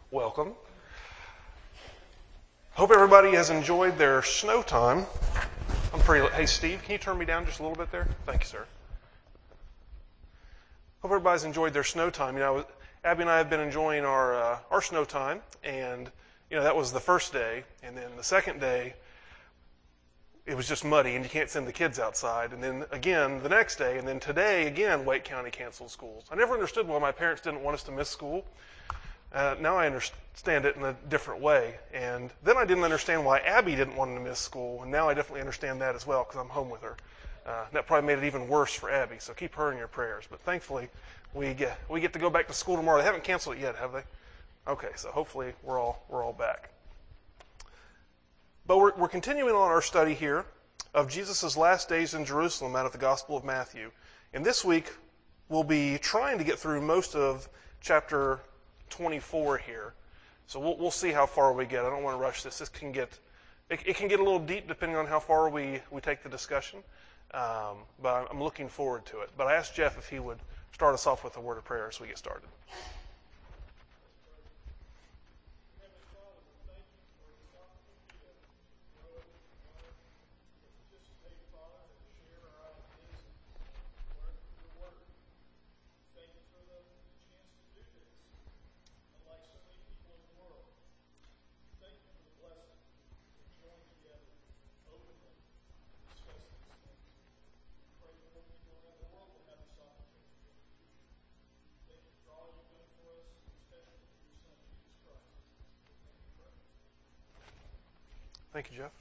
Welcome. Hope everybody has enjoyed their snow time. Hey Steve, can you turn me down just a little bit there? Thank you, sir. Hope everybody's enjoyed their snow time. Abby and I have been enjoying our snow time, and that was the first day, and then the second day it was just muddy and you can't send the kids outside, and then again the next day, and then today again Wake County canceled schools. I never understood why my parents didn't want us to miss school. Now I understand it in a different way, and then I didn't understand why Abby didn't want to miss school, and now I definitely understand that as well because I'm home with her. That probably made it even worse for Abby, so keep her in your prayers. But thankfully, we get to go back to school tomorrow. They haven't canceled it yet, have they? Okay, so hopefully we're all back. But we're continuing on our study here of Jesus' last days in Jerusalem out of the Gospel of Matthew. And this week, we'll be trying to get through most of chapter 24 here. So we'll see how far we get. I don't want to rush this. This can get a little deep depending on how far we take the discussion. But I'm looking forward to it. But I asked Jeff if he would start us off with a word of prayer as we get started. Thank you, Jeff.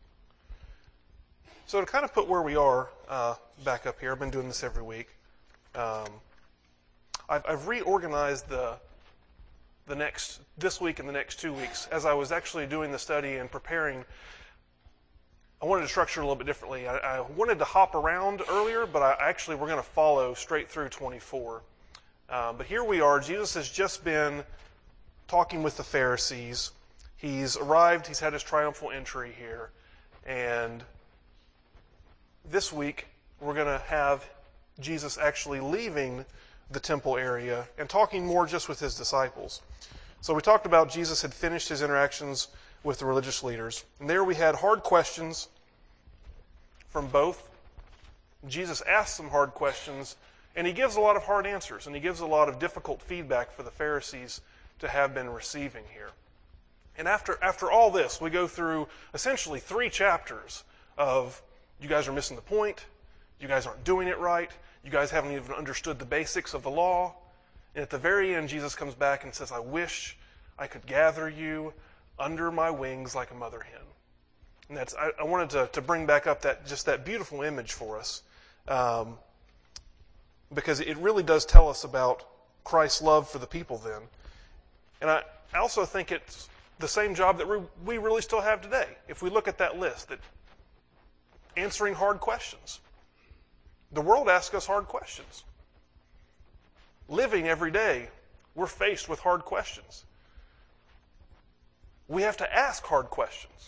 So to kind of put where we are back up here, I've been doing this every week. I've reorganized this week and the next 2 weeks. As I was actually doing the study and preparing, I wanted to structure it a little bit differently. I wanted to hop around earlier, but we're going to follow straight through 24. But here we are. Jesus has just been talking with the Pharisees. He's arrived, he's had his triumphal entry here, and this week we're going to have Jesus actually leaving the temple area and talking more just with his disciples. So we talked about Jesus had finished his interactions with the religious leaders, and there we had hard questions from both. Jesus asks some hard questions, and he gives a lot of hard answers, and he gives a lot of difficult feedback for the Pharisees to have been receiving here. And after all this, we go through essentially 3 chapters of, you guys are missing the point, you guys aren't doing it right, you guys haven't even understood the basics of the law. And at the very end, Jesus comes back and says, I wish I could gather you under my wings like a mother hen. And I wanted to bring back up that beautiful image for us, because it really does tell us about Christ's love for the people then. And I also think it's the same job that we really still have today. If we look at that list, that answering hard questions. The world asks us hard questions. Living every day, we're faced with hard questions. We have to ask hard questions.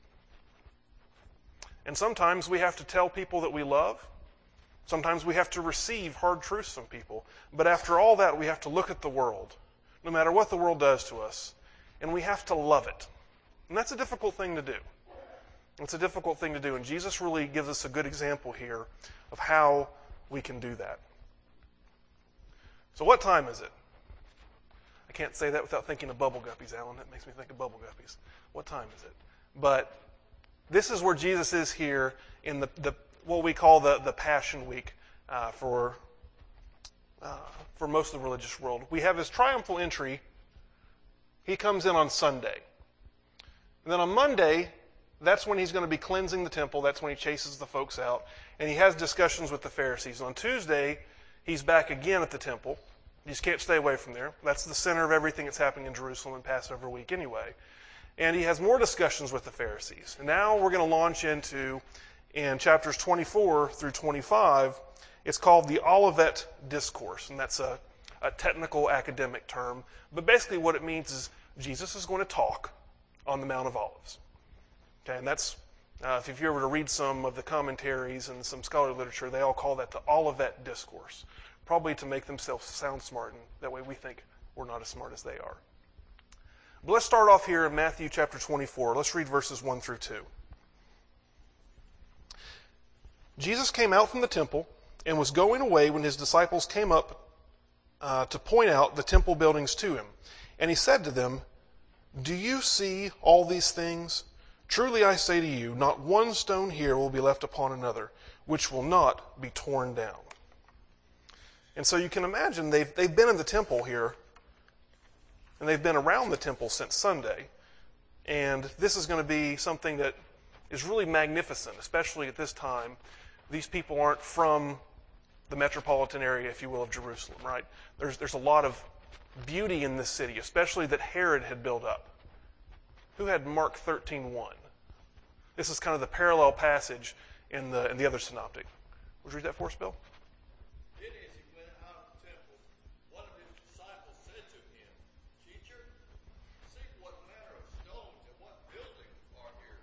And sometimes we have to tell people that we love. Sometimes we have to receive hard truths from people. But after all that, we have to look at the world, no matter what the world does to us, and we have to love it. And that's a difficult thing to do. It's a difficult thing to do, and Jesus really gives us a good example here of how we can do that. So what time is it? I can't say that without thinking of bubble guppies, Alan. That makes me think of bubble guppies. What time is it? But this is where Jesus is here in the what we call the Passion Week for most of the religious world. We have his triumphal entry. He comes in on Sunday. And then on Monday, that's when he's going to be cleansing the temple. That's when he chases the folks out. And he has discussions with the Pharisees. On Tuesday, he's back again at the temple. You just can't stay away from there. That's the center of everything that's happening in Jerusalem in Passover week anyway. And he has more discussions with the Pharisees. And now we're going to launch into, in chapters 24 through 25, it's called the Olivet Discourse. And that's a technical academic term. But basically what it means is Jesus is going to talk on the Mount of Olives. Okay, and that's, if you ever to read some of the commentaries and some scholarly literature, they all call that the Olivet Discourse, probably to make themselves sound smart, and that way we think we're not as smart as they are. But let's start off here in Matthew chapter 24. Let's read verses 1 through 2. Jesus came out from the temple and was going away when his disciples came up to point out the temple buildings to him. And he said to them, "Do you see all these things? Truly I say to you, not one stone here will be left upon another, which will not be torn down." And so you can imagine they've been in the temple here, and they've been around the temple since Sunday. And this is going to be something that is really magnificent, especially at this time. These people aren't from the metropolitan area, if you will, of Jerusalem, right? There's a lot of beauty in this city, especially that Herod had built up. Who had Mark 13:1? This is kind of the parallel passage in the other synoptic. Would you read that for us, Bill? Then as he went out of the temple, one of his disciples said to him, "Teacher, see what manner of stones and what buildings are here."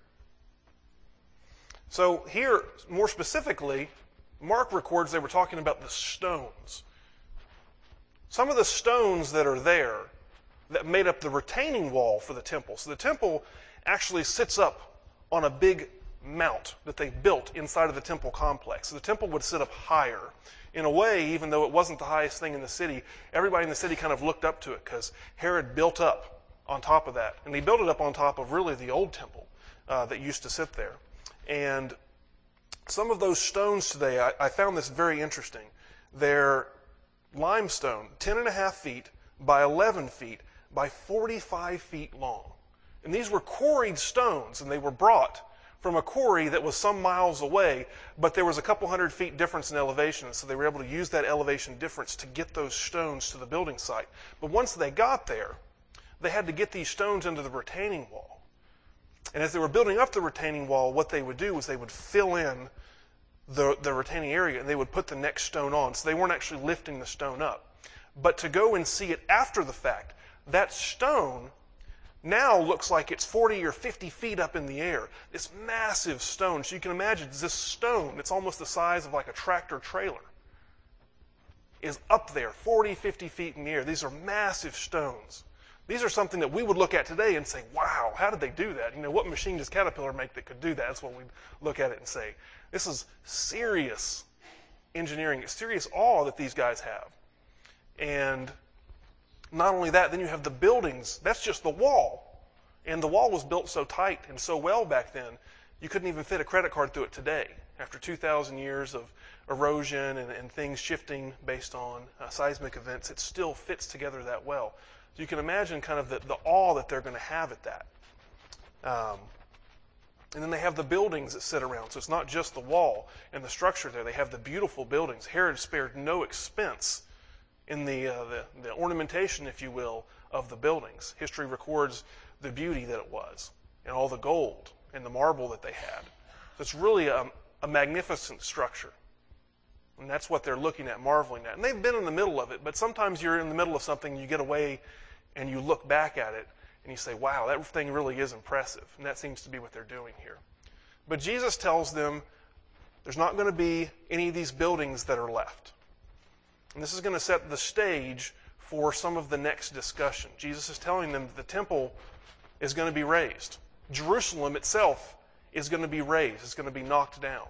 So here, more specifically, Mark records they were talking about the stones. Some of the stones that are there that made up the retaining wall for the temple. So the temple actually sits up on a big mount that they built inside of the temple complex. So the temple would sit up higher. In a way, even though it wasn't the highest thing in the city, everybody in the city kind of looked up to it because Herod built up on top of that. And he built it up on top of really the old temple that used to sit there. And some of those stones today, I found this very interesting. They're limestone, 10.5 feet by 11 feet by 45 feet long. And these were quarried stones, and they were brought from a quarry that was some miles away, but there was a couple hundred feet difference in elevation, so they were able to use that elevation difference to get those stones to the building site. But once they got there, they had to get these stones into the retaining wall. And as they were building up the retaining wall, what they would do was they would fill in the retaining area, and they would put the next stone on. So they weren't actually lifting the stone up. But to go and see it after the fact, that stone now looks like it's 40 or 50 feet up in the air. This massive stone. So you can imagine this stone, it's almost the size of like a tractor trailer, is up there 40, 50 feet in the air. These are massive stones. These are something that we would look at today and say, wow, how did they do that? You know, what machine does Caterpillar make that could do that? That's what we'd look at it and say. This is serious engineering, serious awe that these guys have. And not only that, then you have the buildings. That's just the wall. And the wall was built so tight and so well back then, you couldn't even fit a credit card through it today. After 2,000 years of erosion and things shifting based on seismic events, it still fits together that well. So you can imagine kind of the awe that they're going to have at that. And then they have the buildings that sit around. So it's not just the wall and the structure there. They have the beautiful buildings. Herod spared no expense in the ornamentation, if you will, of the buildings. History records the beauty that it was, and all the gold and the marble that they had. So it's really a magnificent structure. And that's what they're looking at, marveling at. And they've been in the middle of it, but sometimes you're in the middle of something, you get away and you look back at it, and you say, wow, that thing really is impressive. And that seems to be what they're doing here. But Jesus tells them there's not going to be any of these buildings that are left. And this is going to set the stage for some of the next discussion. Jesus is telling them that the temple is going to be razed. Jerusalem itself is going to be razed. It's going to be knocked down.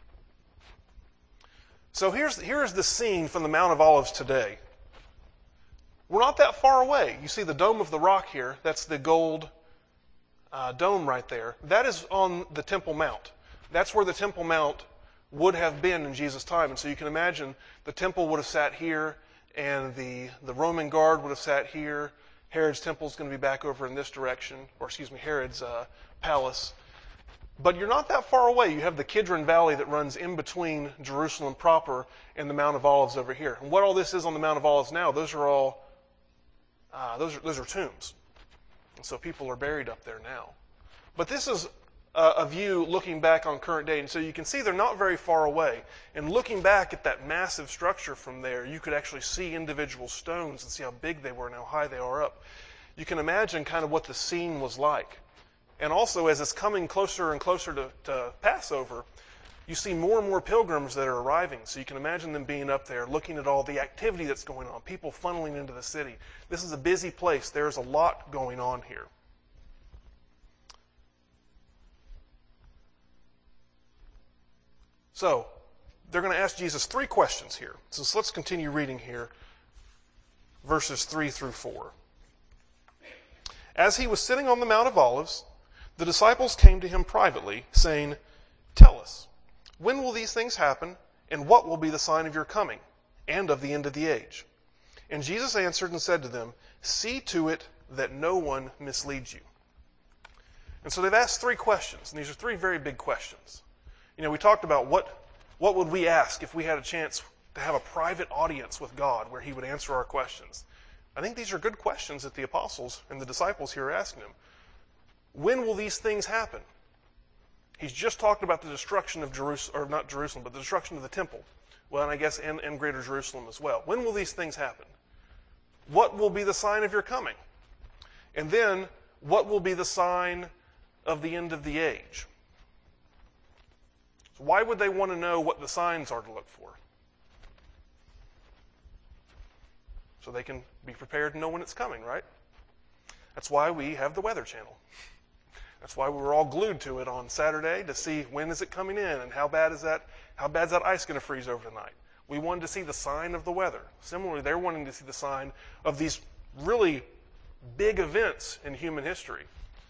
So here's the scene from the Mount of Olives today. We're not that far away. You see the Dome of the Rock here. That's the gold dome right there. That is on the Temple Mount. That's where the Temple Mount would have been in Jesus' time. And so you can imagine the temple would have sat here, and the Roman guard would have sat here. Herod's temple is going to be back over in this direction, or Herod's palace. But you're not that far away. You have the Kidron Valley that runs in between Jerusalem proper and the Mount of Olives over here. And what all this is on the Mount of Olives now, those are all those are tombs. And so people are buried up there now. But this is a view looking back on current day. And so you can see they're not very far away. And looking back at that massive structure from there, you could actually see individual stones and see how big they were and how high they are up. You can imagine kind of what the scene was like. And also, as it's coming closer and closer to Passover, You see more and more pilgrims that are arriving, so you can imagine them being up there looking at all the activity that's going on, people funneling into the city. This is a busy place. There's a lot going on here. So, they're going to ask Jesus 3 questions here. So let's continue reading here, verses 3 through 4. As he was sitting on the Mount of Olives, the disciples came to him privately, saying, "Tell us, when will these things happen, and what will be the sign of your coming, and of the end of the age?" And Jesus answered and said to them, "See to it that no one misleads you." And so they've asked 3 questions, and these are 3 very big questions. You know, we talked about what would we ask if we had a chance to have a private audience with God where he would answer our questions. I think these are good questions that the apostles and the disciples here are asking him. When will these things happen? He's just talked about the destruction of Jerusalem, or not Jerusalem, but the destruction of the temple. Well, and I guess and Greater Jerusalem as well. When will these things happen? What will be the sign of your coming? And then, what will be the sign of the end of the age? So why would they want to know what the signs are to look for? So they can be prepared and know when it's coming, right? That's why we have the Weather Channel. That's why we were all glued to it on Saturday to see when is it coming in and how bad's that ice going to freeze over tonight. We wanted to see the sign of the weather. Similarly, they're wanting to see the sign of these really big events in human history.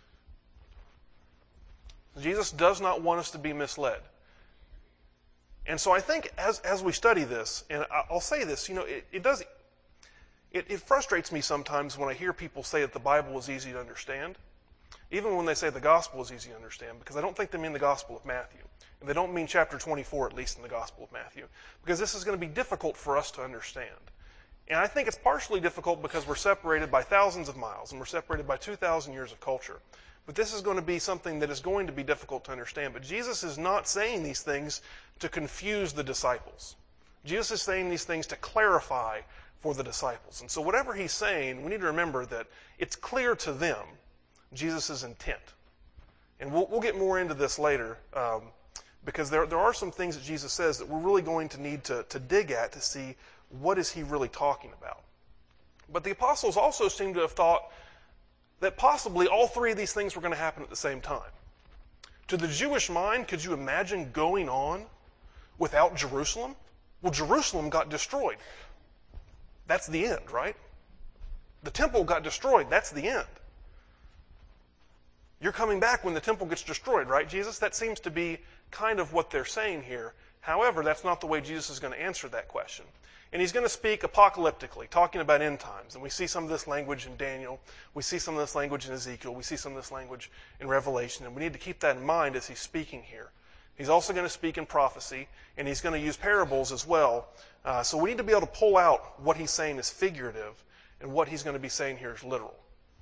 Jesus does not want us to be misled. And so I think as we study this, and I'll say this, you know, it frustrates me sometimes when I hear people say that the Bible is easy to understand, even when they say the gospel is easy to understand, because I don't think they mean the Gospel of Matthew. And they don't mean chapter 24, at least in the Gospel of Matthew, because this is going to be difficult for us to understand. And I think it's partially difficult because we're separated by thousands of miles, and we're separated by 2,000 years of culture. But this is going to be something that is going to be difficult to understand. But Jesus is not saying these things to confuse the disciples. Jesus is saying these things to clarify for the disciples. And so whatever he's saying, we need to remember that it's clear to them Jesus' intent. And we'll get more into this later, because there are some things that Jesus says that we're really going to need to dig at to see what is he really talking about. But the apostles also seem to have thought that possibly all 3 of these things were going to happen at the same time. To the Jewish mind, could you imagine going on without Jerusalem? Well, Jerusalem got destroyed. That's the end, right? The temple got destroyed. That's the end. You're coming back when the temple gets destroyed, right, Jesus? That seems to be kind of what they're saying here. However, that's not the way Jesus is going to answer that question. And he's going to speak apocalyptically, talking about end times. And we see some of this language in Daniel. We see some of this language in Ezekiel. We see some of this language in Revelation. And we need to keep that in mind as he's speaking here. He's also going to speak in prophecy, and he's going to use parables as well. So we need to be able to pull out what he's saying is figurative and what he's going to be saying here is literal.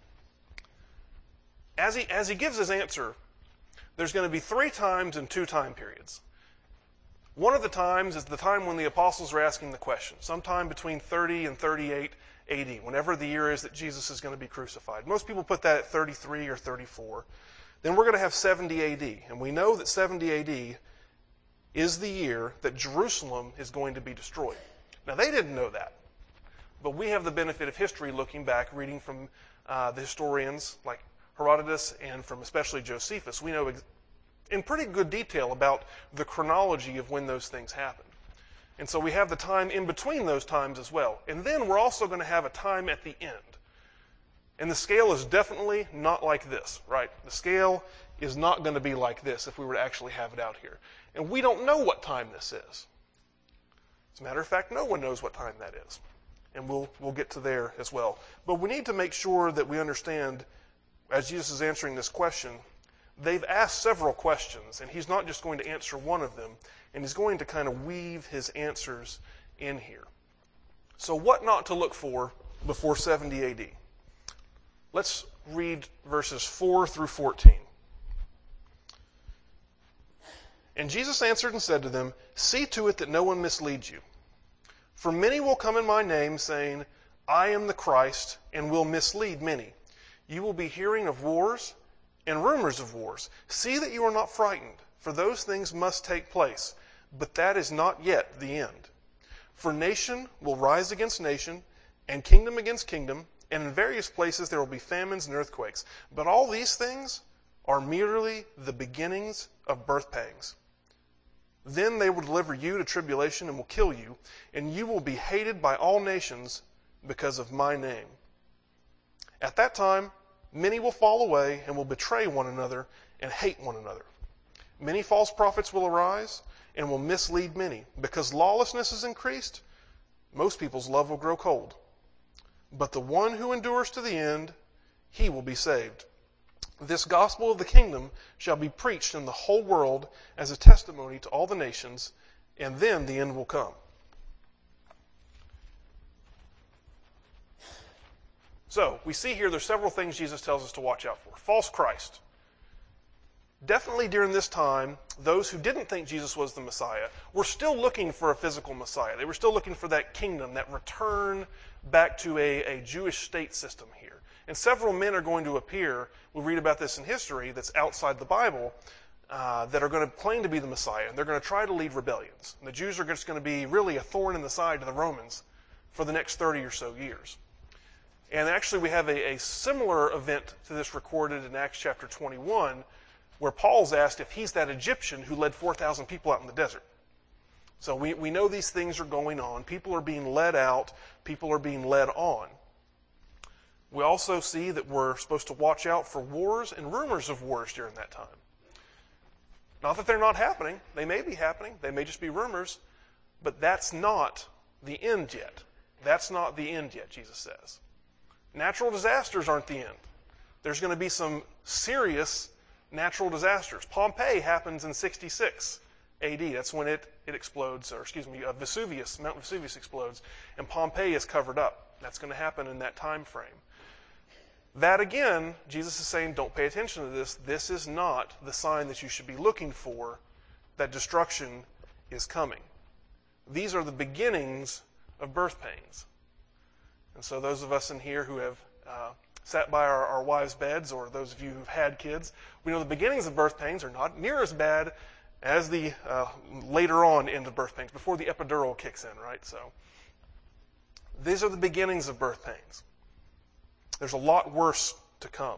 As he gives his answer, there's going to be 3 times in 2 time periods. One of the times is the time when the apostles are asking the question, sometime between 30 and 38 AD, whenever the year is that Jesus is going to be crucified. Most people put that at 33 or 34. Then we're going to have 70 AD, and we know that 70 AD is the year that Jerusalem is going to be destroyed. Now, they didn't know that, but we have the benefit of history looking back, reading from the historians like Herodotus and from especially Josephus. We know in pretty good detail about the chronology of when those things happened. And so we have the time in between those times as well. And then we're also going to have a time at the end. And the scale is definitely not like this, right? The scale is not going to be like this if we were to actually have it out here. And we don't know what time this is. As a matter of fact, no one knows what time that is. And we'll get to there as well. But we need to make sure that we understand, as Jesus is answering this question, they've asked several questions, and he's not just going to answer one of them, and he's going to kind of weave his answers in here. So what not to look for before 70 AD? Let's read verses 4 through 14. And Jesus answered and said to them, "See to it that no one misleads you. For many will come in my name, saying, 'I am the Christ,' and will mislead many. You will be hearing of wars and rumors of wars. See that you are not frightened, for those things must take place, but that is not yet the end. For nation will rise against nation, and kingdom against kingdom, and in various places there will be famines and earthquakes. But all these things are merely the beginnings of birth pangs. Then they will deliver you to tribulation and will kill you, and you will be hated by all nations because of my name. At that time, many will fall away and will betray one another and hate one another. Many false prophets will arise and will mislead many. Because lawlessness is increased, most people's love will grow cold. But the one who endures to the end, he will be saved. This gospel of the kingdom shall be preached in the whole world as a testimony to all the nations, and then the end will come. So, we see here there's several things Jesus tells us to watch out for. False Christ. Definitely during this time, those who didn't think Jesus was the Messiah were still looking for a physical Messiah. They were still looking for that kingdom, that return back to a Jewish state system here. And several men are going to appear, we read about this in history, that's outside the Bible, that are going to claim to be the Messiah. And they're going to try to lead rebellions. And the Jews are just going to be really a thorn in the side to the Romans for the next 30 or so years. And actually we have a similar event to this recorded in Acts chapter 21, where Paul's asked if he's that Egyptian who led 4,000 people out in the desert. So we know these things are going on. People are being led out. People are being led on. We also see that we're supposed to watch out for wars and rumors of wars during that time. Not that they're not happening. They may be happening. They may just be rumors. But that's not the end yet. That's not the end yet, Jesus says. Natural disasters aren't the end. There's going to be some serious natural disasters. Pompeii happens in 66 AD. That's when it explodes, or Mount Vesuvius explodes, and Pompeii is covered up. That's going to happen in that time frame. That again, Jesus is saying, don't pay attention to this. This is not the sign that you should be looking for, that destruction is coming. These are the beginnings of birth pains. And so those of us in here who have sat by our wives' beds, or those of you who've had kids, we know the beginnings of birth pains are not near as bad as the later on end of birth pains, before the epidural kicks in, right? So these are the beginnings of birth pains. There's a lot worse to come.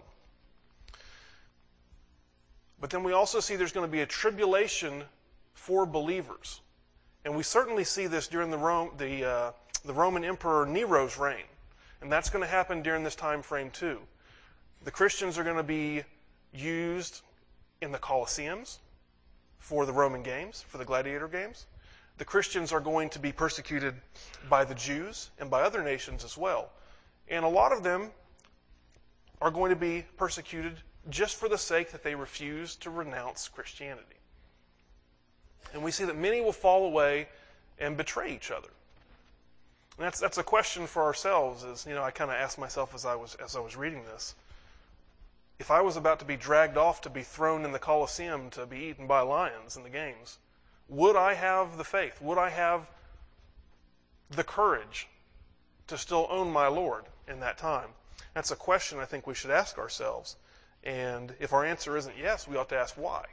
But then we also see there's going to be a tribulation for believers. And we certainly see this during the Roman Emperor Nero's reign. And that's going to happen during this time frame too. The Christians are going to be used in the Colosseums for the Roman games, for the gladiator games. The Christians are going to be persecuted by the Jews and by other nations as well. And a lot of them are going to be persecuted just for the sake that they refuse to renounce Christianity. And we see that many will fall away and betray each other. And that's a question for ourselves. I kind of asked myself as I was reading this, if I was about to be dragged off to be thrown in the Colosseum to be eaten by lions in the games, would I have the faith? Would I have the courage to still own my Lord in that time? That's a question I think we should ask ourselves. And if our answer isn't yes, we ought to ask why.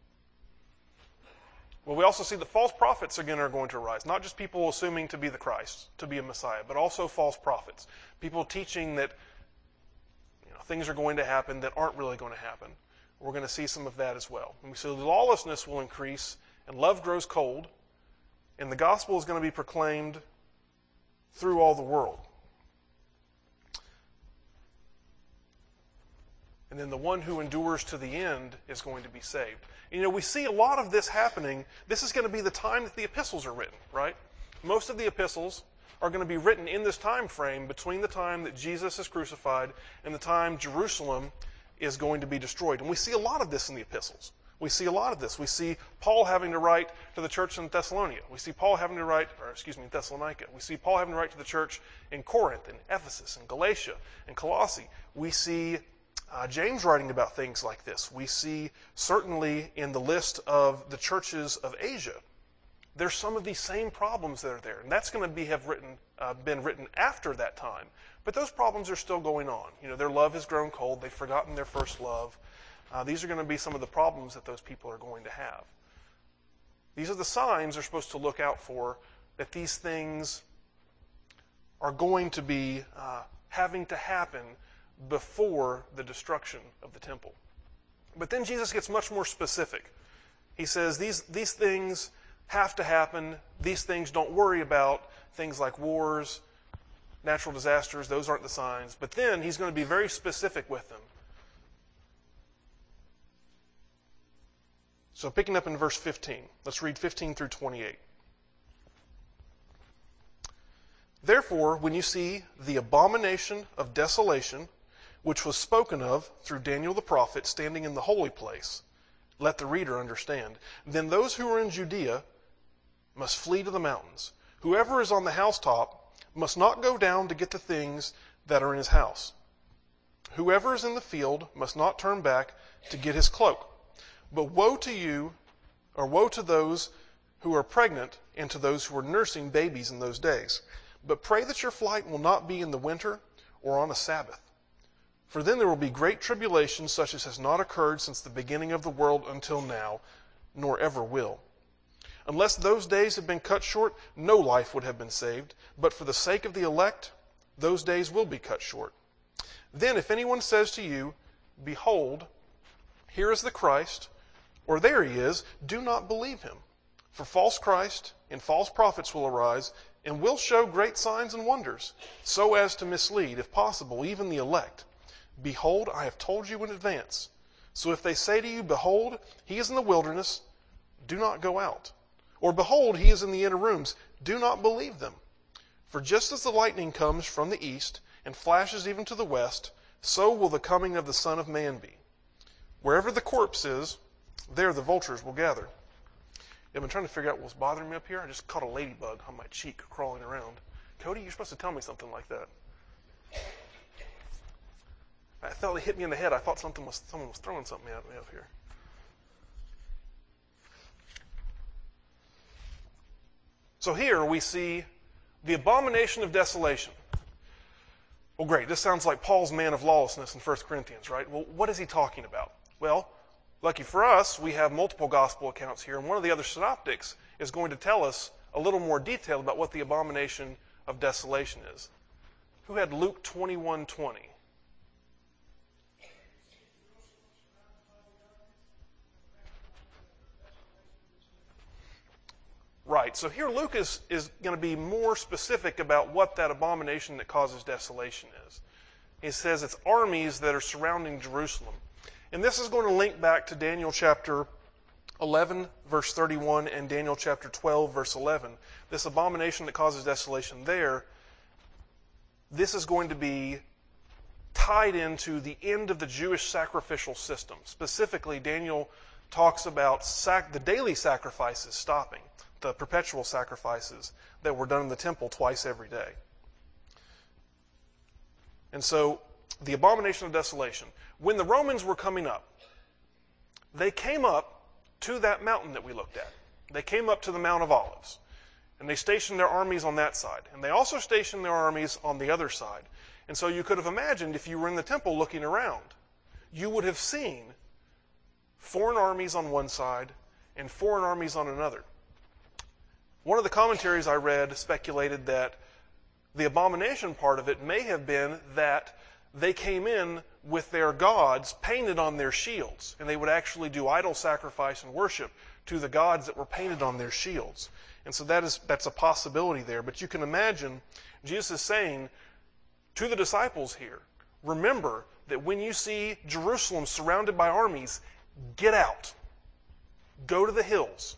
Well, we also see that false prophets again are going to arise. Not just people assuming to be the Christ, to be a Messiah, but also false prophets. People teaching that things are going to happen that aren't really going to happen. We're going to see some of that as well. And we see lawlessness will increase, and love grows cold, and the gospel is going to be proclaimed through all the world. And then the one who endures to the end is going to be saved. We see a lot of this happening. This is going to be the time that the epistles are written, right? Most of the epistles are going to be written in this time frame between the time that Jesus is crucified and the time Jerusalem is going to be destroyed. And we see a lot of this in the epistles. We see a lot of this. We see Paul having to write to the church in Thessalonica. We see Paul having to write, in Thessalonica. We see Paul having to write to the church in Corinth, in Ephesus, in Galatia, in Colossae. We see James writing about things like this. We see certainly in the list of the churches of Asia, there's some of these same problems that are there. And that's going to been written after that time. But those problems are still going on. Their love has grown cold. They've forgotten their first love. These are going to be some of the problems that those people are going to have. These are the signs they're supposed to look out for, that these things are going to be having to happen before the destruction of the temple. But then Jesus gets much more specific. He says these things have to happen. These things don't worry about. Things like wars, natural disasters, those aren't the signs. But then he's going to be very specific with them. So picking up in verse 15, let's read 15 through 28. Therefore, when you see the abomination of desolation, which was spoken of through Daniel the prophet standing in the holy place, let the reader understand. Then those who are in Judea must flee to the mountains. Whoever is on the housetop must not go down to get the things that are in his house. Whoever is in the field must not turn back to get his cloak. But woe to you, or woe to those who are pregnant and to those who are nursing babies in those days. But pray that your flight will not be in the winter or on a Sabbath. For then there will be great tribulation such as has not occurred since the beginning of the world until now, nor ever will. Unless those days had been cut short, no life would have been saved. But for the sake of the elect, those days will be cut short. Then if anyone says to you, Behold, here is the Christ, or there he is, do not believe him. For false Christ and false prophets will arise, and will show great signs and wonders, so as to mislead, if possible, even the elect. Behold, I have told you in advance. So if they say to you, Behold, he is in the wilderness, do not go out. Or behold, he is in the inner rooms, do not believe them. For just as the lightning comes from the east, and flashes even to the west, so will the coming of the Son of Man be. Wherever the corpse is, there the vultures will gather. I've been trying to figure out what's bothering me up here. I just caught a ladybug on my cheek crawling around. Cody, you're supposed to tell me something like that. I felt it hit me in the head. I thought someone was throwing something at me up here. So here we see the abomination of desolation. Well, great. This sounds like Paul's man of lawlessness in 1 Corinthians, right? Well, what is he talking about? Well, lucky for us, we have multiple gospel accounts here, and one of the other synoptics is going to tell us a little more detail about what the abomination of desolation is. Who had Luke 21:20? Right, so here Luke is going to be more specific about what that abomination that causes desolation is. He says it's armies that are surrounding Jerusalem. And this is going to link back to Daniel chapter 11, verse 31, and Daniel chapter 12, verse 11. This abomination that causes desolation there, this is going to be tied into the end of the Jewish sacrificial system. Specifically, Daniel talks about the daily sacrifices stopping, the perpetual sacrifices that were done in the temple twice every day. And so, the abomination of desolation. When the Romans were coming up, they came up to that mountain that we looked at. They came up to the Mount of Olives. And they stationed their armies on that side. And they also stationed their armies on the other side. And so you could have imagined if you were in the temple looking around, you would have seen foreign armies on one side and foreign armies on another. One of the commentaries I read speculated that the abomination part of it may have been that they came in with their gods painted on their shields, and they would actually do idol sacrifice and worship to the gods that were painted on their shields. And so that's a possibility there. But you can imagine Jesus is saying to the disciples here, remember that when you see Jerusalem surrounded by armies, get out. Go to the hills.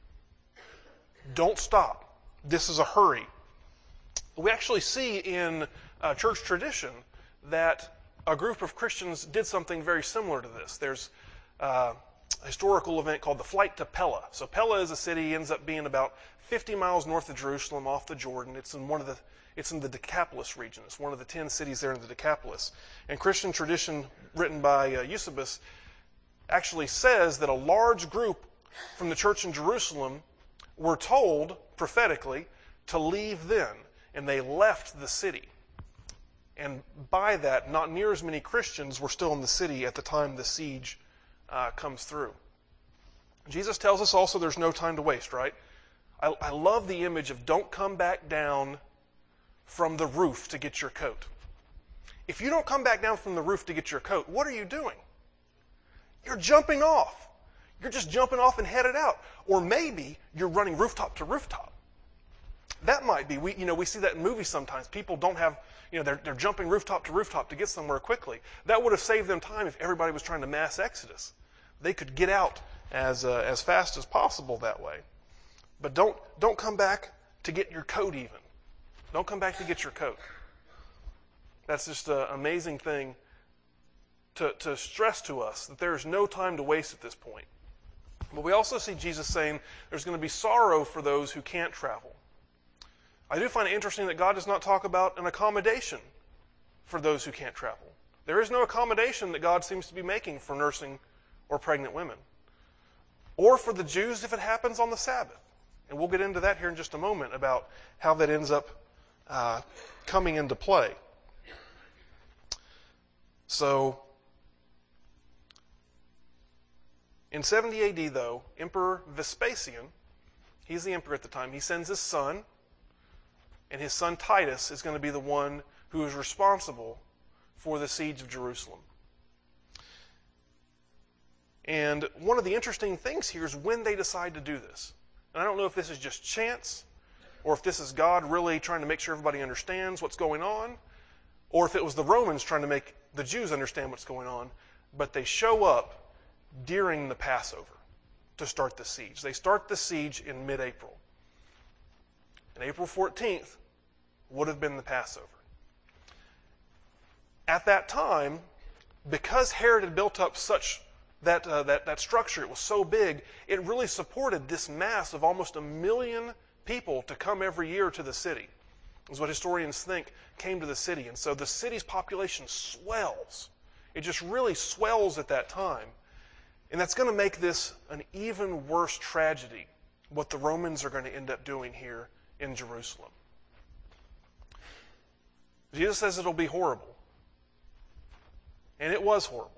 Don't stop. This is a hurry. We actually see in church tradition that a group of Christians did something very similar to this. There's a historical event called the Flight to Pella. So Pella is a city, ends up being about 50 miles north of Jerusalem, off the Jordan. It's in the Decapolis region. It's one of the 10 cities there in the Decapolis. And Christian tradition, written by Eusebius, actually says that a large group from the church in Jerusalem were told prophetically to leave then, and they left the city. And by that, not near as many Christians were still in the city at the time the siege comes through. Jesus tells us also there's no time to waste, right? I love the image of don't come back down from the roof to get your coat. If you don't come back down from the roof to get your coat, what are you doing? You're jumping off. You're just jumping off and headed out. Or maybe you're running rooftop to rooftop. That might be. We see that in movies sometimes. People don't have, they're jumping rooftop to rooftop to get somewhere quickly. That would have saved them time if everybody was trying to mass exodus. They could get out as fast as possible that way. But don't come back to get your coat even. Don't come back to get your coat. That's just an amazing thing to stress to us, that there is no time to waste at this point. But we also see Jesus saying there's going to be sorrow for those who can't travel. I do find it interesting that God does not talk about an accommodation for those who can't travel. There is no accommodation that God seems to be making for nursing or pregnant women, or for the Jews if it happens on the Sabbath. And we'll get into that here in just a moment about how that ends up coming into play. So, in 70 AD, though, Emperor Vespasian, he's the emperor at the time, he sends his son, and his son Titus is going to be the one who is responsible for the siege of Jerusalem. And one of the interesting things here is when they decide to do this. And I don't know if this is just chance, or if this is God really trying to make sure everybody understands what's going on, or if it was the Romans trying to make the Jews understand what's going on, but they show up during the Passover to start the siege. They start the siege in mid-April. And April 14th would have been the Passover. At that time, because Herod had built up such that structure, it was so big, it really supported this mass of almost 1 million people to come every year to the city. Is what historians think came to the city. And so the city's population swells. It just really swells at that time. And that's going to make this an even worse tragedy, what the Romans are going to end up doing here in Jerusalem. Jesus says it'll be horrible. And it was horrible.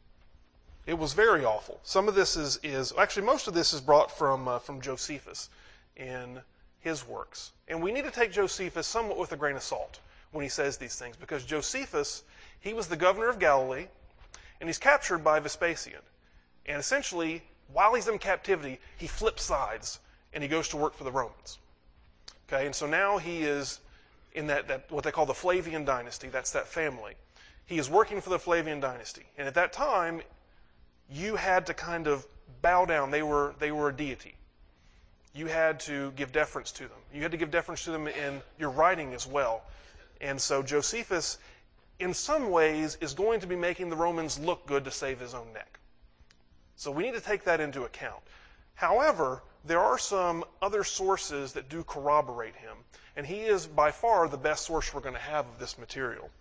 It was very awful. Some of this is actually most of this is brought from Josephus in his works. And we need to take Josephus somewhat with a grain of salt when he says these things, because Josephus, he was the governor of Galilee, and he's captured by Vespasian. And essentially, while he's in captivity, he flips sides, and he goes to work for the Romans. Okay, and so now he is in that what they call the Flavian dynasty. That's that family. He is working for the Flavian dynasty. And at that time, you had to kind of bow down. They were a deity. You had to give deference to them. You had to give deference to them in your writing as well. And so Josephus, in some ways, is going to be making the Romans look good to save his own neck. So we need to take that into account. However, there are some other sources that do corroborate him. And he is by far the best source we're going to have of this material.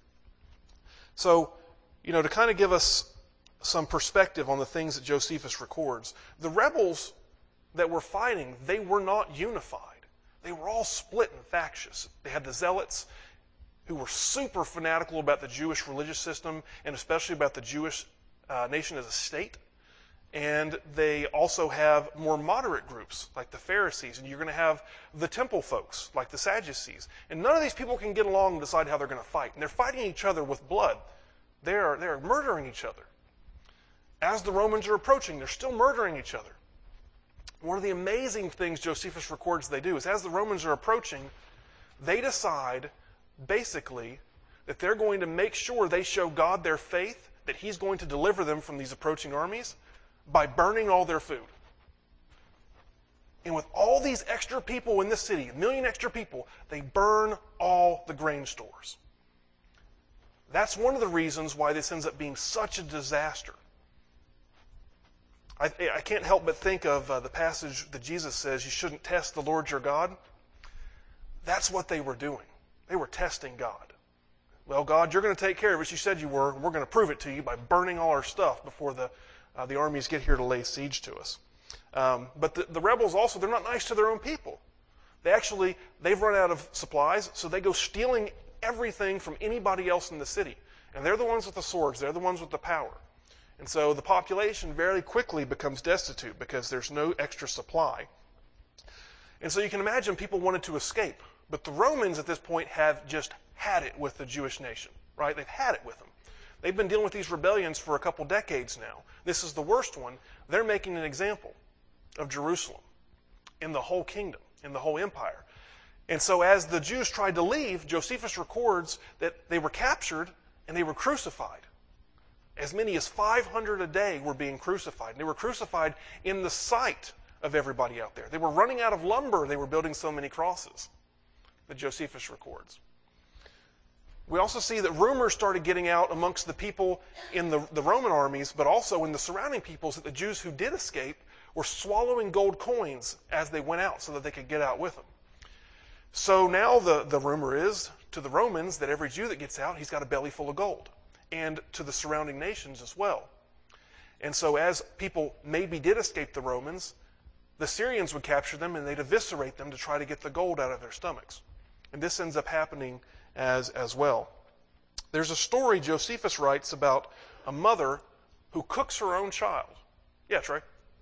So, to kind of give us some perspective on the things that Josephus records, the rebels that were fighting, they were not unified. They were all split and factious. They had the Zealots, who were super fanatical about the Jewish religious system, and especially about the Jewish nation as a state. And they also have more moderate groups, like the Pharisees, and you're going to have the temple folks, like the Sadducees. And none of these people can get along and decide how they're going to fight. And they're fighting each other with blood. They're murdering each other. As the Romans are approaching, they're still murdering each other. One of the amazing things Josephus records they do is as the Romans are approaching, they decide, basically, that they're going to make sure they show God their faith, that he's going to deliver them from these approaching armies, by burning all their food. And with all these extra people in this city, 1 million extra people, they burn all the grain stores. That's one of the reasons why this ends up being such a disaster. I can't help but think of the passage that Jesus says, you shouldn't test the Lord your God. That's what they were doing. They were testing God. Well, God, you're going to take care of us. You said you were, and we're going to prove it to you by burning all our stuff before the armies get here to lay siege to us. But the rebels also, they're not nice to their own people. They've run out of supplies, so they go stealing everything from anybody else in the city. And they're the ones with the swords. They're the ones with the power. And so the population very quickly becomes destitute because there's no extra supply. And so you can imagine people wanted to escape. But the Romans at this point have just had it with the Jewish nation, right? They've had it with them. They've been dealing with these rebellions for a couple decades now. This is the worst one. They're making an example of Jerusalem in the whole kingdom, in the whole empire. And so as the Jews tried to leave, Josephus records that they were captured and they were crucified. As many as 500 a day were being crucified. And they were crucified in the sight of everybody out there. They were running out of lumber. They were building so many crosses that Josephus records. We also see that rumors started getting out amongst the people in the Roman armies, but also in the surrounding peoples, that the Jews who did escape were swallowing gold coins as they went out so that they could get out with them. So now the rumor is to the Romans that every Jew that gets out, he's got a belly full of gold, and to the surrounding nations as well. And so as people maybe did escape the Romans, the Syrians would capture them and they'd eviscerate them to try to get the gold out of their stomachs. And this ends up happening as well. There's a story Josephus writes about a mother who cooks her own child. Yeah, Trey?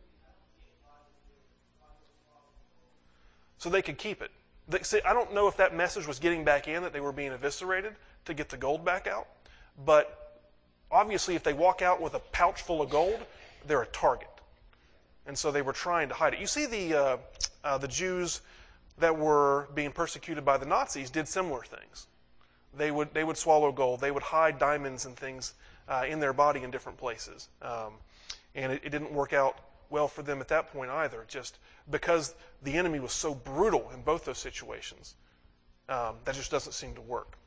So they could keep it. See, I don't know if that message was getting back in, that they were being eviscerated to get the gold back out. But obviously if they walk out with a pouch full of gold, they're a target. And so they were trying to hide it. You see the Jews that were being persecuted by the Nazis did similar things. They would swallow gold. They would hide diamonds and things in their body in different places. And it didn't work out well for them at that point either, just because the enemy was so brutal in both those situations. That just doesn't seem to work.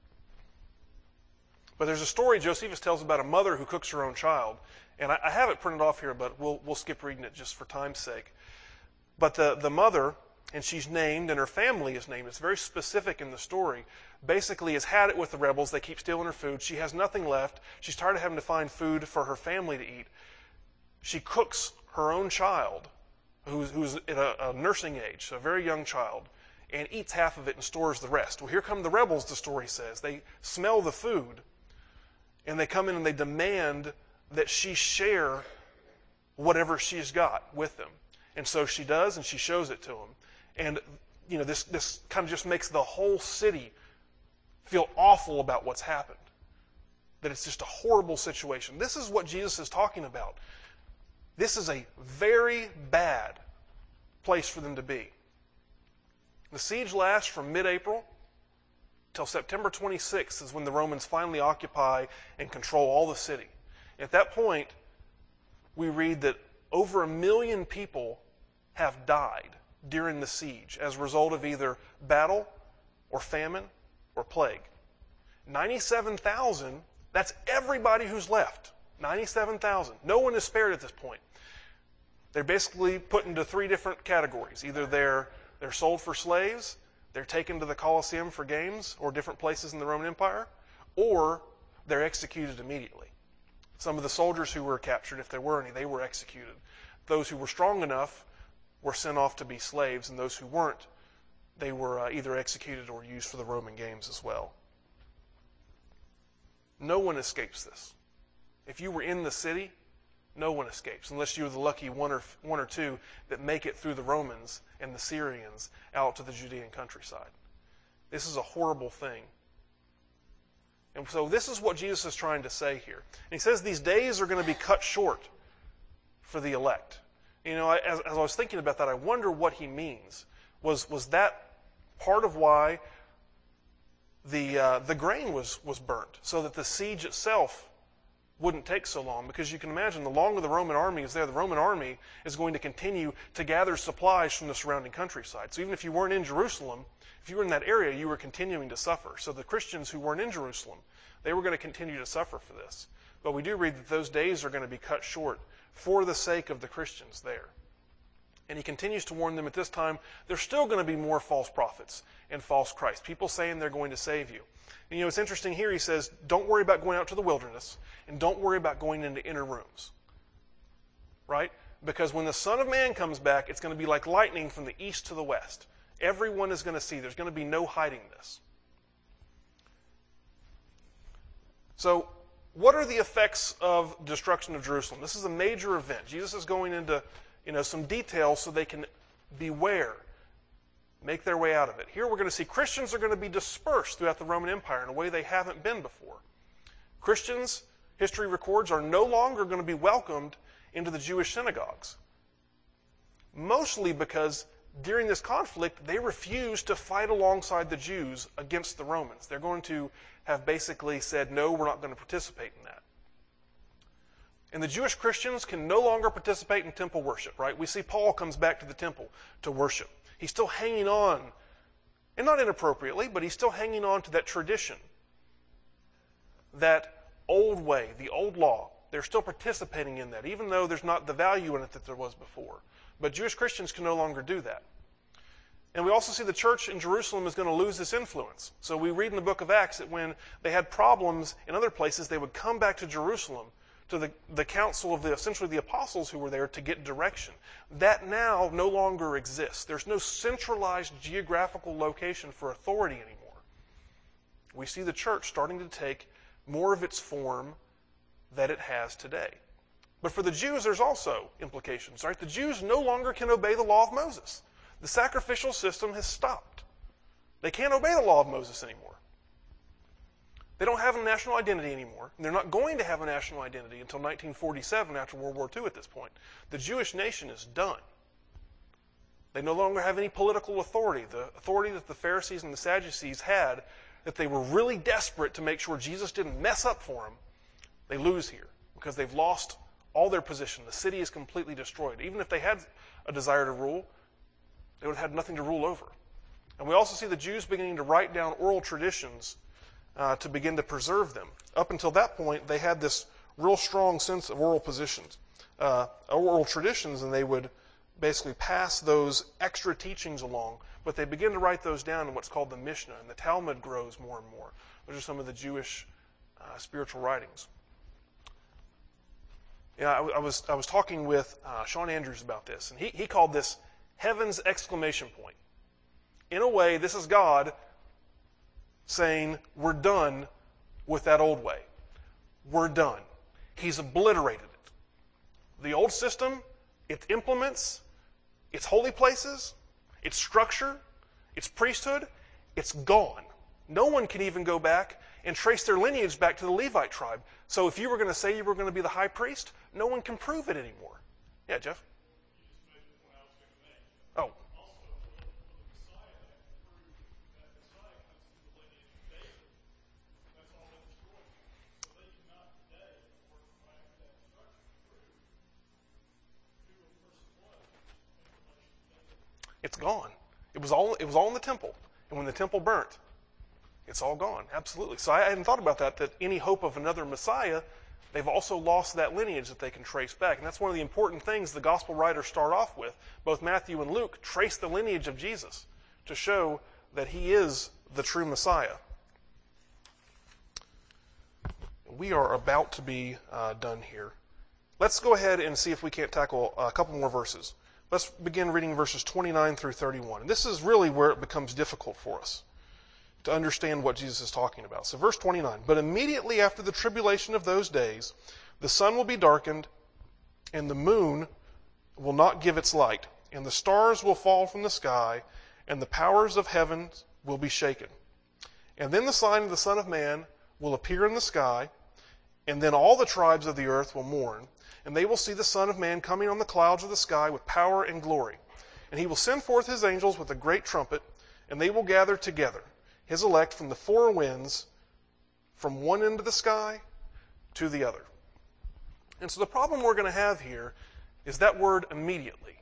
But there's a story Josephus tells about a mother who cooks her own child. And I have it printed off here, but we'll skip reading it just for time's sake. But the mother, and she's named, and her family is named. It's very specific in the story. Basically has had it with the rebels. They keep stealing her food. She has nothing left. She's tired of having to find food for her family to eat. She cooks her own child, who's at a nursing age, so a very young child, and eats half of it and stores the rest. Well, here come the rebels, the story says. They smell the food, and they come in and they demand that she share whatever she's got with them. And so she does, and she shows it to them. And this kind of just makes the whole city feel awful about what's happened. That it's just a horrible situation. This is what Jesus is talking about. This is a very bad place for them to be. The siege lasts from mid-April till September 26th is when the Romans finally occupy and control all the city. At that point, we read that over 1 million people have died during the siege as a result of either battle or famine or plague. 97,000, that's everybody who's left. 97,000. No one is spared at this point. They're basically put into 3 different categories. Either they're sold for slaves, they're taken to the Colosseum for games or different places in the Roman Empire, or they're executed immediately. Some of the soldiers who were captured, if there were any, they were executed. Those who were strong enough were sent off to be slaves, and those who weren't, they were either executed or used for the Roman games as well. No one escapes this. If you were in the city, no one escapes, unless you're the lucky one or two that make it through the Romans and the Syrians out to the Judean countryside. This is a horrible thing. And so this is what Jesus is trying to say here. And he says these days are going to be cut short for the elect. As I was thinking about that, I wonder what he means. Was that part of why the grain was burnt, so that the siege itself wouldn't take so long? Because you can imagine, the longer the Roman army is there, the Roman army is going to continue to gather supplies from the surrounding countryside. So even if you weren't in Jerusalem, if you were in that area, you were continuing to suffer. So the Christians who weren't in Jerusalem, they were going to continue to suffer for this. But we do read that those days are going to be cut short for the sake of the Christians there. And he continues to warn them at this time, there's still going to be more false prophets and false Christs, people saying they're going to save you. And it's interesting here, he says, don't worry about going out to the wilderness, and don't worry about going into inner rooms. Right? Because when the Son of Man comes back, it's going to be like lightning from the east to the west. Everyone is going to see. There's going to be no hiding this. So what are the effects of destruction of Jerusalem? This is a major event. Jesus is going into some details so they can beware, make their way out of it. Here we're going to see Christians are going to be dispersed throughout the Roman Empire in a way they haven't been before. Christians, history records, are no longer going to be welcomed into the Jewish synagogues. Mostly because during this conflict, they refuse to fight alongside the Jews against the Romans. They're going to have basically said, no, we're not going to participate in that. And the Jewish Christians can no longer participate in temple worship, right? We see Paul comes back to the temple to worship. He's still hanging on, and not inappropriately, but he's still hanging on to that tradition, that old way, the old law. They're still participating in that, even though there's not the value in it that there was before. But Jewish Christians can no longer do that. And we also see the church in Jerusalem is going to lose this influence. So we read in the book of Acts that when they had problems in other places, they would come back to Jerusalem, to the council of essentially the apostles who were there to get direction. That now no longer exists. There's no centralized geographical location for authority anymore. We see the church starting to take more of its form that it has today. But for the Jews, there's also implications, right? The Jews no longer can obey the law of Moses. The sacrificial system has stopped. They can't obey the law of Moses anymore. They don't have a national identity anymore, and they're not going to have a national identity until 1947 after World War II at this point. The Jewish nation is done. They no longer have any political authority. The authority that the Pharisees and the Sadducees had, that they were really desperate to make sure Jesus didn't mess up for them, they lose here because they've lost all their position. The city is completely destroyed. Even if they had a desire to rule, they would have had nothing to rule over. And we also see the Jews beginning to write down oral traditions to begin to preserve them. Up until that point, they had this real strong sense of oral traditions, and they would basically pass those extra teachings along. But they begin to write those down in what's called the Mishnah, and the Talmud grows more and more. Those are some of the Jewish spiritual writings. I was talking with Sean Andrews about this, and he called this heaven's exclamation point. In a way, this is God saying, we're done with that old way. We're done. He's obliterated it. The old system, its implements, its holy places, its structure, its priesthood, it's gone. No one can even go back and trace their lineage back to the Levite tribe. So if you were going to say you were going to be the high priest, no one can prove it anymore. Yeah, Jeff? Oh. It's gone. It was all in the temple. And when the temple burnt, it's all gone. Absolutely. So I hadn't thought about that any hope of another Messiah, they've also lost that lineage that they can trace back. And that's one of the important things the gospel writers start off with. Both Matthew and Luke trace the lineage of Jesus to show that he is the true Messiah. We are about to be done here. Let's go ahead and see if we can't tackle a couple more verses. Let's begin reading verses 29 through 31. And this is really where it becomes difficult for us to understand what Jesus is talking about. So verse 29, but immediately after the tribulation of those days, the sun will be darkened, and the moon will not give its light, and the stars will fall from the sky, and the powers of heaven will be shaken. And then the sign of the Son of Man will appear in the sky, and then all the tribes of the earth will mourn, and they will see the Son of Man coming on the clouds of the sky with power and glory. And he will send forth his angels with a great trumpet, and they will gather together his elect from the four winds, from one end of the sky to the other. And so the problem we're going to have here is that word immediately.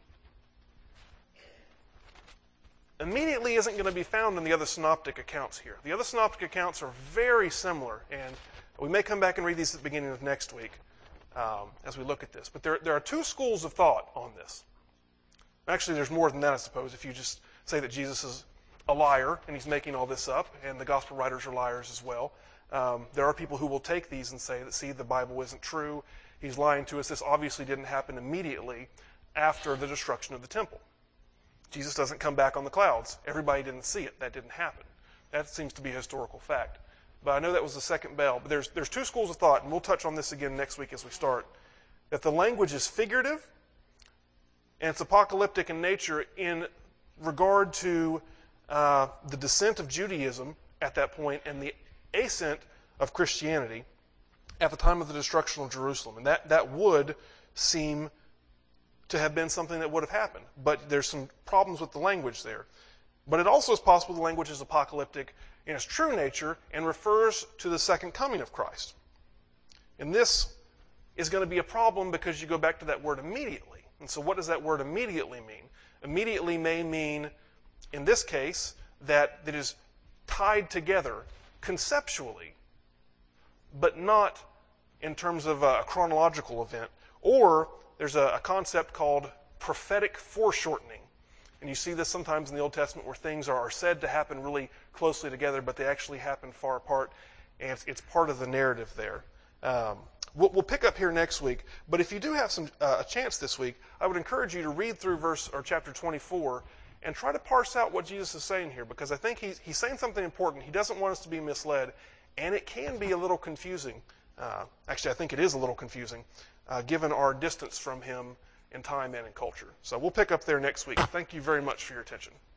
Immediately isn't going to be found in the other synoptic accounts here. The other synoptic accounts are very similar, and we may come back and read these at the beginning of next week as we look at this. But there are two schools of thought on this. Actually, there's more than that, I suppose, if you just say that Jesus is a liar and he's making all this up, and the gospel writers are liars as well. There are people who will take these and say that, see, the Bible isn't true. He's lying to us. This obviously didn't happen immediately after the destruction of the temple. Jesus doesn't come back on the clouds. Everybody didn't see it. That didn't happen. That seems to be a historical fact. but I know that was the second bell. But there's two schools of thought, and we'll touch on this again next week as we start, that the language is figurative and it's apocalyptic in nature in regard to the descent of Judaism at that point and the ascent of Christianity at the time of the destruction of Jerusalem. And that would seem to have been something that would have happened. But there's some problems with the language there. But it also is possible the language is apocalyptic in its true nature and refers to the second coming of Christ. And this is going to be a problem because you go back to that word immediately. And so what does that word immediately mean? Immediately may mean, in this case, that it is tied together conceptually, but not in terms of a chronological event. Or there's a concept called prophetic foreshortening. And you see this sometimes in the Old Testament where things are said to happen really closely together, but they actually happen far apart. And it's part of the narrative there. We'll pick up here next week. But if you do have a chance this week, I would encourage you to read through chapter 24 and try to parse out what Jesus is saying here, because I think he's saying something important. He doesn't want us to be misled, and it can be a little confusing. Actually, I think it is a little confusing, given our distance from him in time and in culture. So we'll pick up there next week. Thank you very much for your attention.